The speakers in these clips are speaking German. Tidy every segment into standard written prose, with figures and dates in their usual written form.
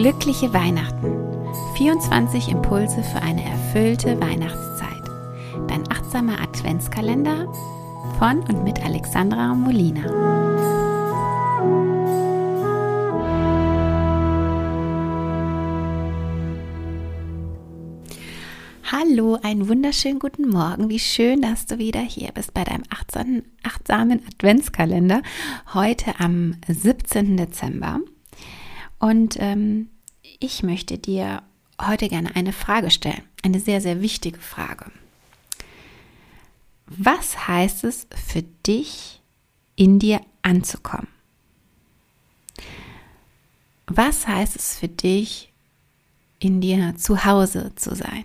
Glückliche Weihnachten. 24 Impulse für eine erfüllte Weihnachtszeit. Dein achtsamer Adventskalender von und mit Alexandra Molina. Hallo, einen wunderschönen guten Morgen. Wie schön, dass du wieder hier bist bei deinem achtsamen Adventskalender. Heute am 17. Dezember. Und ich möchte dir heute gerne eine Frage stellen. Eine sehr, sehr wichtige Frage. Was heißt es für dich, in dir anzukommen? Was heißt es für dich, in dir zu Hause zu sein?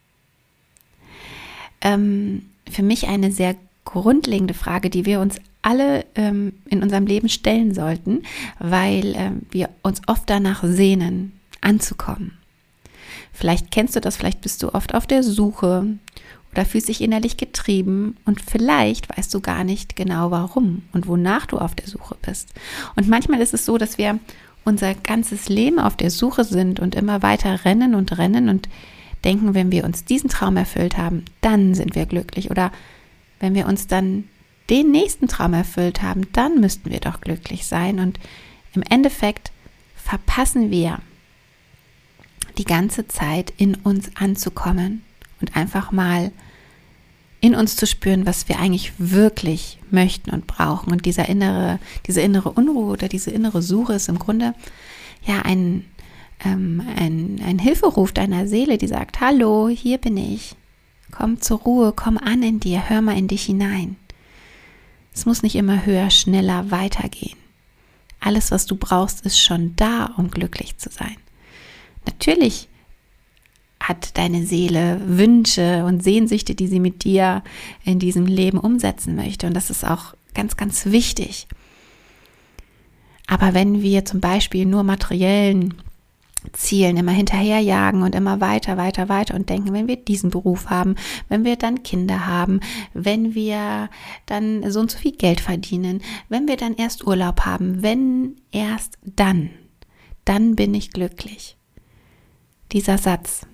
Für mich eine sehr grundlegende Frage, die wir uns alle in unserem Leben stellen sollten, weil wir uns oft danach sehnen, anzukommen. Vielleicht kennst du das, vielleicht bist du oft auf der Suche oder fühlst dich innerlich getrieben und vielleicht weißt du gar nicht genau warum und wonach du auf der Suche bist. Und manchmal ist es so, dass wir unser ganzes Leben auf der Suche sind und immer weiter rennen und denken, wenn wir uns diesen Traum erfüllt haben, dann sind wir glücklich. Oder wenn wir uns dann den nächsten Traum erfüllt haben, dann müssten wir doch glücklich sein. Und im Endeffekt verpassen wir die ganze Zeit, in uns anzukommen und einfach mal in uns zu spüren, was wir eigentlich wirklich möchten und brauchen. Und diese innere Unruhe oder diese innere Suche ist im Grunde ja ein Hilferuf deiner Seele, die sagt: Hallo, hier bin ich. Komm zur Ruhe, komm an in dir, hör mal in dich hinein. Es muss nicht immer höher, schneller weitergehen. Alles, was du brauchst, ist schon da, um glücklich zu sein. Natürlich hat deine Seele Wünsche und Sehnsüchte, die sie mit dir in diesem Leben umsetzen möchte. Und das ist auch ganz, ganz wichtig. Aber wenn wir zum Beispiel nur materiellen Zielen immer hinterherjagen und immer weiter und denken, wenn wir diesen Beruf haben, wenn wir dann Kinder haben, wenn wir dann so und so viel Geld verdienen, wenn wir dann erst Urlaub haben, wenn erst dann bin ich glücklich. Dieser Satz,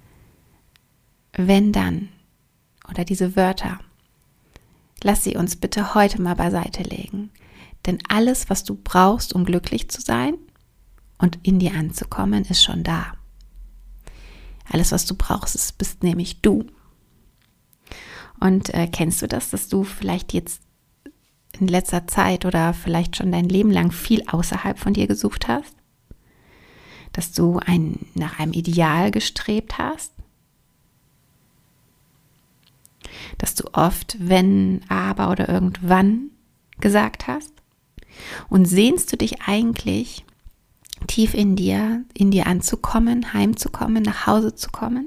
wenn dann, oder diese Wörter, lass sie uns bitte heute mal beiseite legen. Denn alles, was du brauchst, um glücklich zu sein und in dir anzukommen, ist schon da. Alles, was du brauchst, bist nämlich du. Und kennst du das, dass du vielleicht jetzt in letzter Zeit oder vielleicht schon dein Leben lang viel außerhalb von dir gesucht hast? Dass du nach einem Ideal gestrebt hast? Dass du oft wenn, aber oder irgendwann gesagt hast? Und sehnst du dich eigentlich tief in dir anzukommen, heimzukommen, nach Hause zu kommen?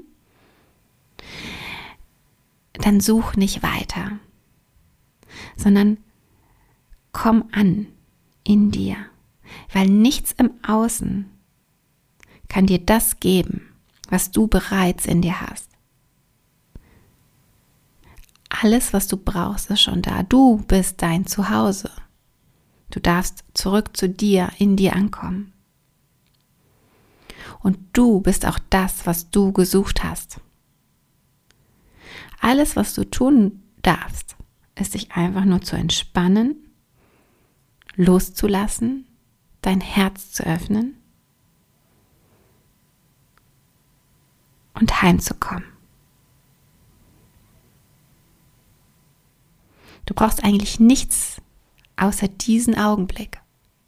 Dann such nicht weiter, sondern komm an in dir, weil nichts im Außen kann dir das geben, was du bereits in dir hast. Alles, was du brauchst, ist schon da. Du bist dein Zuhause. Du darfst zurück zu dir, in dir ankommen. Und du bist auch das, was du gesucht hast. Alles, was du tun darfst, ist dich einfach nur zu entspannen, loszulassen, dein Herz zu öffnen und heimzukommen. Du brauchst eigentlich nichts außer diesen Augenblick.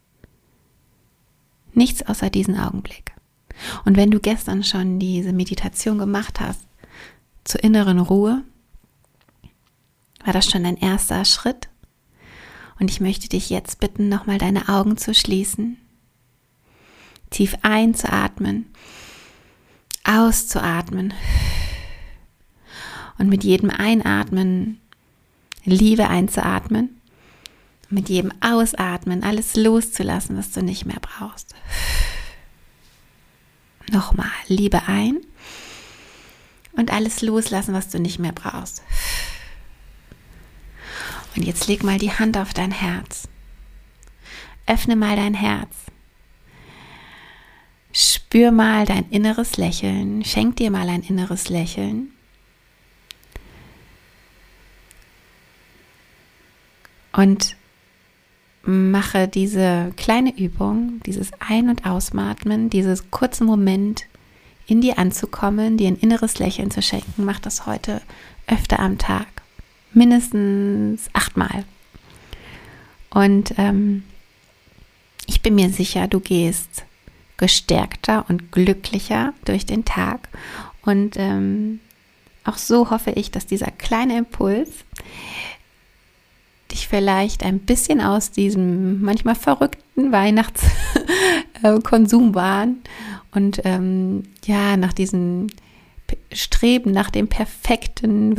Nichts außer diesen Augenblick. Und wenn du gestern schon diese Meditation gemacht hast zur inneren Ruhe, war das schon ein erster Schritt. Und ich möchte dich jetzt bitten, nochmal deine Augen zu schließen, tief einzuatmen, auszuatmen und mit jedem Einatmen Liebe einzuatmen, mit jedem Ausatmen alles loszulassen, was du nicht mehr brauchst. Nochmal, Liebe ein und alles loslassen, was du nicht mehr brauchst. Und jetzt leg mal die Hand auf dein Herz. Öffne mal dein Herz. Spür Spür mal dein inneres Lächeln, schenk dir mal ein inneres Lächeln. Und mache diese kleine Übung, dieses Ein- und Ausatmen, dieses kurze Moment in dir anzukommen, dir ein inneres Lächeln zu schenken. Mach das heute öfter am Tag, mindestens 8-mal. Und ich bin mir sicher, du gehst gestärkter und glücklicher durch den Tag. Und auch so hoffe ich, dass dieser kleine Impuls dich vielleicht ein bisschen aus diesem manchmal verrückten Weihnachtskonsumwahn und nach diesem Streben nach dem perfekten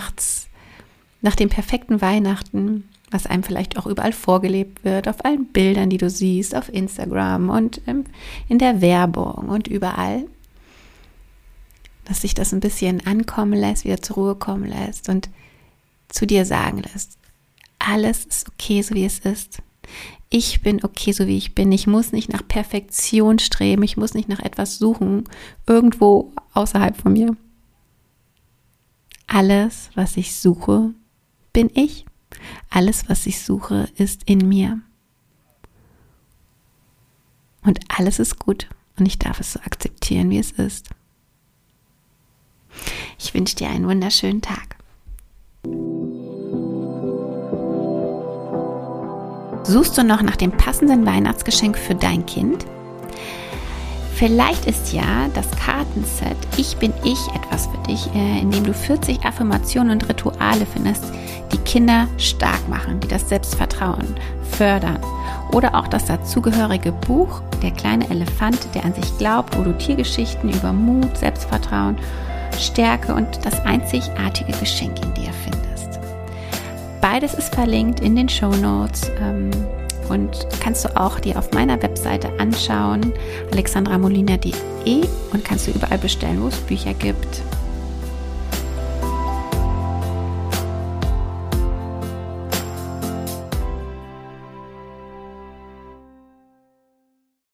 Weihnachten, was einem vielleicht auch überall vorgelebt wird, auf allen Bildern, die du siehst, auf Instagram und in der Werbung und überall, dass sich das ein bisschen ankommen lässt, wieder zur Ruhe kommen lässt und zu dir sagen lässt, alles ist okay, so wie es ist. Ich bin okay, so wie ich bin. Ich muss nicht nach Perfektion streben. Ich muss nicht nach etwas suchen, irgendwo außerhalb von mir. Alles, was ich suche, bin ich. Alles, was ich suche, ist in mir. Und alles ist gut. Und ich darf es so akzeptieren, wie es ist. Ich wünsche dir einen wunderschönen Tag. Suchst du noch nach dem passenden Weihnachtsgeschenk für dein Kind? Vielleicht ist ja das Kartenset Ich bin ich etwas für dich, in dem du 40 Affirmationen und Rituale findest, die Kinder stark machen, die das Selbstvertrauen fördern. Oder auch das dazugehörige Buch Der kleine Elefant, der an sich glaubt, wo du Tiergeschichten über Mut, Selbstvertrauen, Stärke und das einzigartige Geschenk in dir findest. Beides ist verlinkt in den Shownotes und kannst du auch dir auf meiner Webseite anschauen, alexandramolina.de, und kannst du überall bestellen, wo es Bücher gibt.